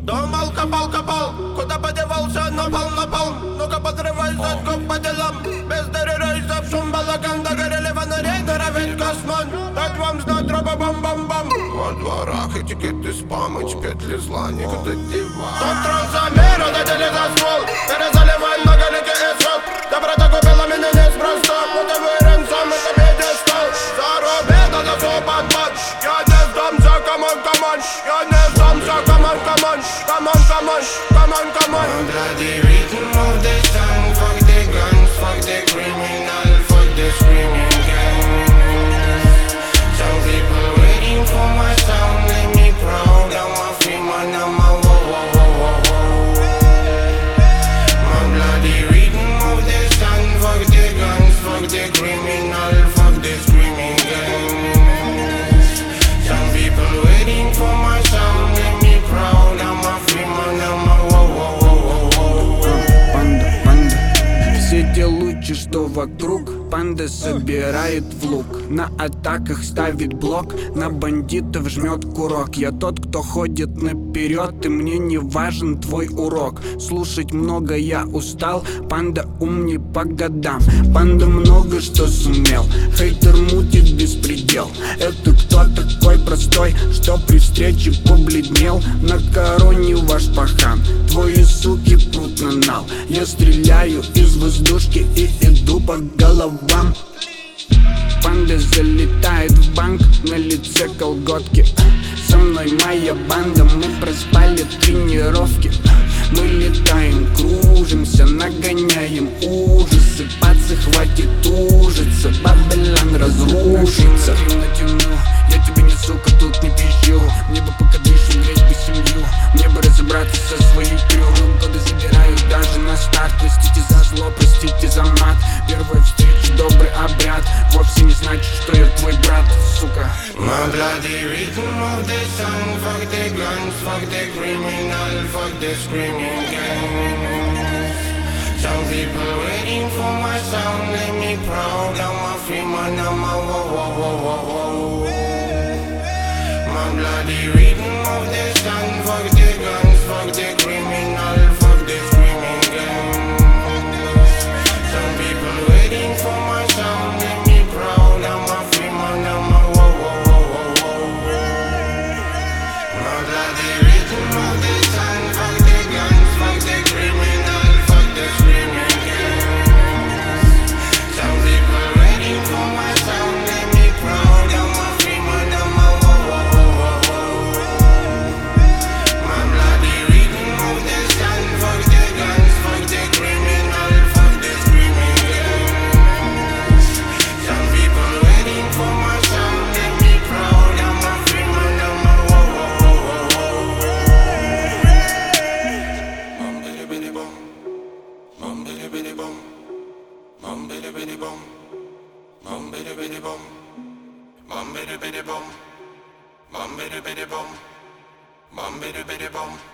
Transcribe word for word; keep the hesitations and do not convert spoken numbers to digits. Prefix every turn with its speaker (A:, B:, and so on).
A: Дом алкопал копал, куда подевался напал напал. Ну-ка подрывай задков по делам. Без дыры в шум балаган. Догорели фонари, норовит космон. Так вам знать тропа бам-бам-бам. Во дворах этикеты спам, эти петли зла никуда девать. Тот трансамер, дадили за ствол. Перезаливай многоликий исход. Доброта купила меня неспроста. Вот и вырен сам, это пьедестал. Заруби, надо все под матч. Я не сдамся, камон, камон. Я не сдамся, камон, камон. Come on, come on, come on, come on.
B: My bloody rhythm of the song. Fuck the guns, fuck the criminal, fuck the screaming gang. Some people waiting for my sound. Let me proud, I'm a free man, I'm a whoa, whoa, whoa, whoa, whoa. My bloody rhythm of the song. Fuck the guns, fuck the criminal, fuck the screaming gang. Some people waiting for my sound. Let me proud, I'm a free man, I'm a whoa, whoa, whoa, whoa, whoa.
C: Панда, панда. Все те лучи, что вокруг, панда собирает в лук. На атаках ставит блок, на бандитов жмет курок. Я тот, кто ходит наперед, и мне не важен твой урок. Слушать много я устал, панда умней по годам. Панда много что сумел, хейтер мутит беспредел. Это кто такой простой, что при встрече побледнел? На короне ваш пахан, твои суки прут на нал. Я стреляю из воздушки и иду по головам. Панда залетает в банк, на лице колготки. Со мной моя банда, мы проспали тренировки. Мы летаем, кружимся, нагоняем ужасы. Пацы, хватит ужиться, Бабилон разрушится. Ты натяну, я тебе не сука, тут не пищу. Мне бы пока дышим, греть бы семью. Мне бы разобраться со своей крюком. Годы забирают даже на старт. Простите за зло, простите за мат. Первая встреча, добрый обряд. Вовсе не значит, что я твой брат, сука.
B: My bloody rhythm of the song. Fuck the guns, fuck the criminal, fuck the screaming gang. Some people waiting for my sound. Let me proud, I'm a free man, I'm a whoa, whoa, whoa, whoa, whoa. My bloody rhythm of the song. Fuck the guns, fuck the criminal, fuck the screaming gang. Some people waiting for my sound. Let me proud, I'm a free man, I'm a whoa, whoa, whoa, whoa, whoa. My bloody rhythm of the song. Fuck the guns, fuck the criminal, fuck the screaming gang. Some people waiting for my sound. Let me proud, I'm a free man, I'm a whoa, whoa, whoa, whoa. My bloody rhythm of the song. Fuck the guns, fuck the criminal, fuck the screaming gang. Some people waiting for my sound. Let me proud, I'm a free man, I'm a whoa, whoa, whoa, whoa, whoa. Bum bidi bidi bum, bum bidi bidi bum, bum bidi bidi bum, bum bidi bidi bum, bum bidi bidi bum, bum bidi bidi bum, bum bidi bidi bum.